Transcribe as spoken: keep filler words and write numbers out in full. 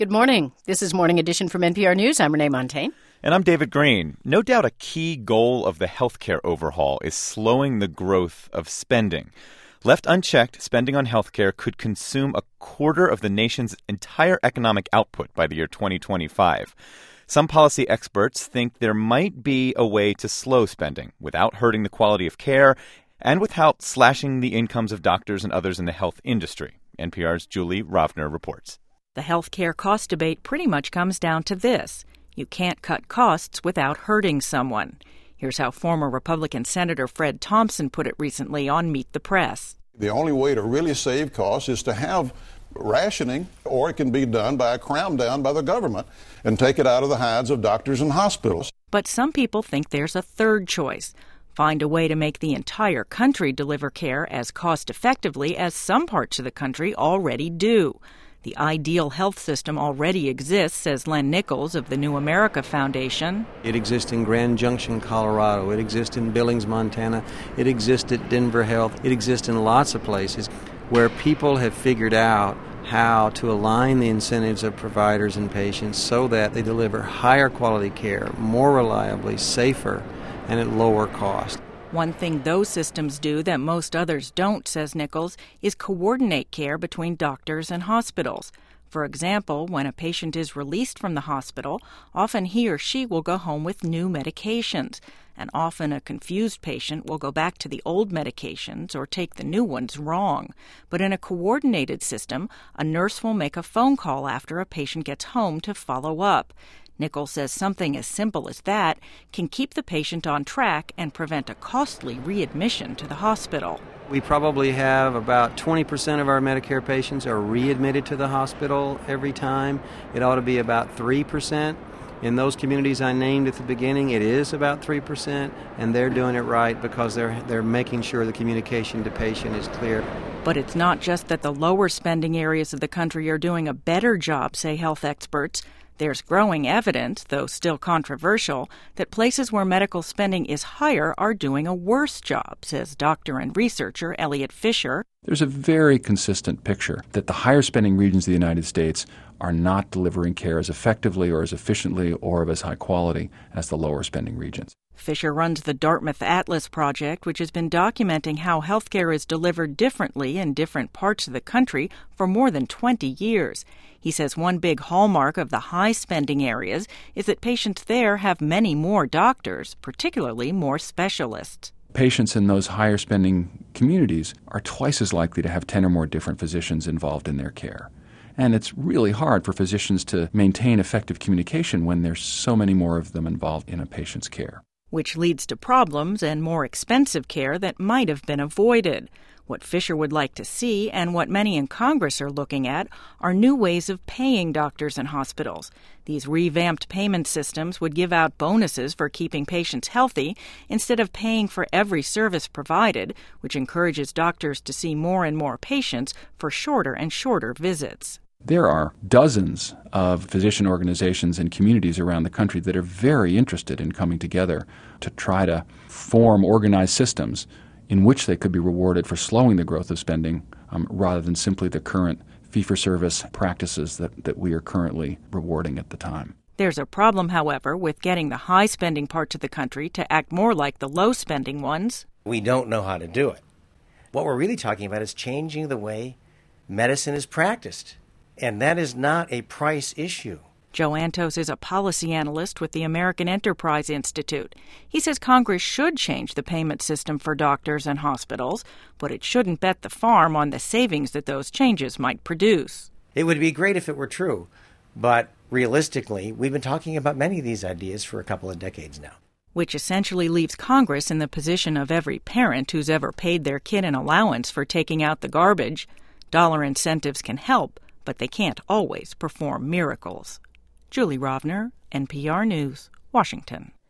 Good morning. This is Morning Edition from N P R News. I'm Renee Montaigne. And I'm David Green. No doubt a key goal of the healthcare overhaul is slowing the growth of spending. Left unchecked, spending on healthcare could consume a quarter of the nation's entire economic output by the year twenty twenty-five. Some policy experts think there might be a way to slow spending without hurting the quality of care and without slashing the incomes of doctors and others in the health industry. N P R's Julie Rovner reports. The healthcare cost debate pretty much comes down to this. You can't cut costs without hurting someone. Here's how former Republican Senator Fred Thompson put it recently on Meet the Press. The only way to really save costs is to have rationing, or it can be done by a cram down by the government and take it out of the hides of doctors and hospitals. But some people think there's a third choice. Find a way to make the entire country deliver care as cost effectively as some parts of the country already do. The ideal health system already exists, says Len Nichols of the New America Foundation. It exists in Grand Junction, Colorado. It exists in Billings, Montana. It exists at Denver Health. It exists in lots of places where people have figured out how to align the incentives of providers and patients so that they deliver higher quality care, more reliably, safer, and at lower cost. One thing those systems do that most others don't, says Nichols, is coordinate care between doctors and hospitals. For example, when a patient is released from the hospital, often he or she will go home with new medications, and often a confused patient will go back to the old medications or take the new ones wrong. But in a coordinated system, a nurse will make a phone call after a patient gets home to follow up. Nichols says something as simple as that can keep the patient on track and prevent a costly readmission to the hospital. We probably have about twenty percent of our Medicare patients are readmitted to the hospital every time. It ought to be about three percent. In those communities I named at the beginning, it is about three percent, and they're doing it right because they're they're making sure the communication to patient is clear. But it's not just that the lower spending areas of the country are doing a better job, say health experts. There's growing evidence, though still controversial, that places where medical spending is higher are doing a worse job, says doctor and researcher Elliot Fisher. There's a very consistent picture that the higher spending regions of the United States are not delivering care as effectively or as efficiently or of as high quality as the lower spending regions. Fisher runs the Dartmouth Atlas Project, which has been documenting how healthcare is delivered differently in different parts of the country for more than twenty years. He says one big hallmark of the high-spending areas is that patients there have many more doctors, particularly more specialists. Patients in those higher spending communities are twice as likely to have ten or more different physicians involved in their care. And it's really hard for physicians to maintain effective communication when there's so many more of them involved in a patient's care. Which leads to problems and more expensive care that might have been avoided. What Fisher would like to see, and what many in Congress are looking at, are new ways of paying doctors and hospitals. These revamped payment systems would give out bonuses for keeping patients healthy instead of paying for every service provided, which encourages doctors to see more and more patients for shorter and shorter visits. There are dozens of physician organizations and communities around the country that are very interested in coming together to try to form organized systems in which they could be rewarded for slowing the growth of spending um, rather than simply the current fee-for-service practices that, that we are currently rewarding at the time. There's a problem, however, with getting the high-spending parts of the country to act more like the low-spending ones. We don't know how to do it. What we're really talking about is changing the way medicine is practiced. And that is not a price issue. Joe Antos is a policy analyst with the American Enterprise Institute. He says Congress should change the payment system for doctors and hospitals, but it shouldn't bet the farm on the savings that those changes might produce. It would be great if it were true, but realistically, we've been talking about many of these ideas for a couple of decades now. Which essentially leaves Congress in the position of every parent who's ever paid their kid an allowance for taking out the garbage. Dollar incentives can help, but they can't always perform miracles. Julie Rovner, N P R News, Washington.